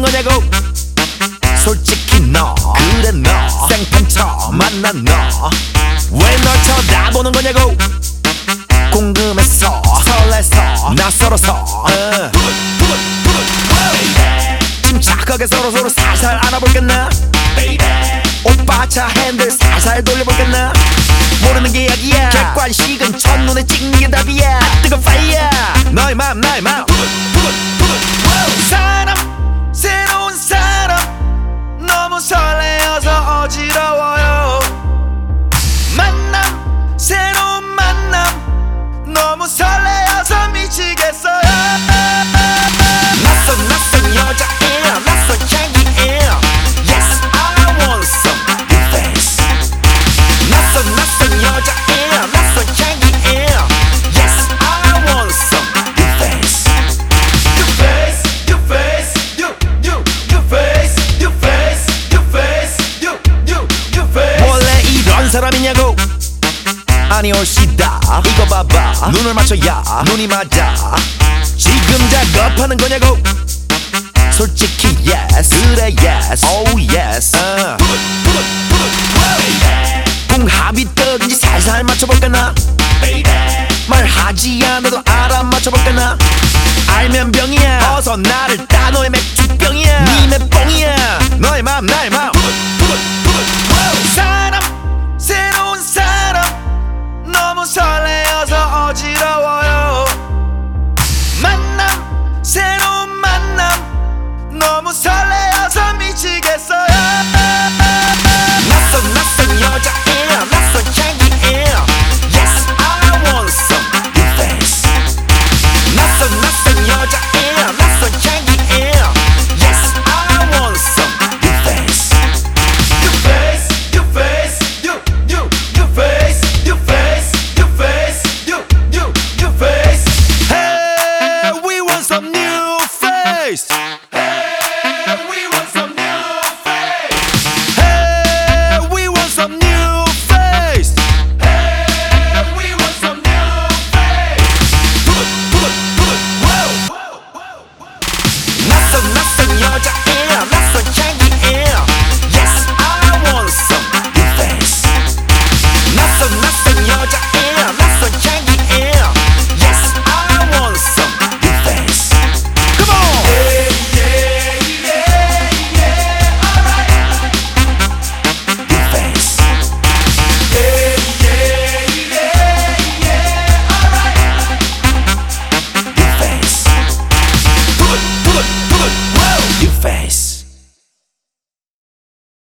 거냐고. 솔직히 너 그래 너 생판 처음 만난 너 왜 널 쳐다보는 거냐고. 궁금해서 설레서 낯설어서 침착하게 서로서로 살살 알아볼겠나. 오빠 차 핸들 살살 돌려볼겠나. 모르는 게 약이야. 객관식은 첫눈에 찍는 게 답이야. 뜨거운 파이어 너의 맘 나의 맘. 사람 새로운 사람 너무 설레어서 어지러워요. 만남 새로운 만남 너무 설레어서 미치겠어요. 낯선 여자애 낯선 향기애 Yes I want some new face. 낯선 여자애 낯선 향기애 Yes I want some new face. New face new face new face new face new face new face. 원래 이런 사람이냐고. 아니 올시다 이거 봐봐 눈을 맞춰야 눈이 맞아. 지금 작업하는 거냐고. 솔직히 yes 그래 yes oh yes 궁합이 뜨든지 살살 맞춰볼까나. 말하지 않아도 알아 맞춰볼까나. 알면 병이야 어서 나를 따 너의 맥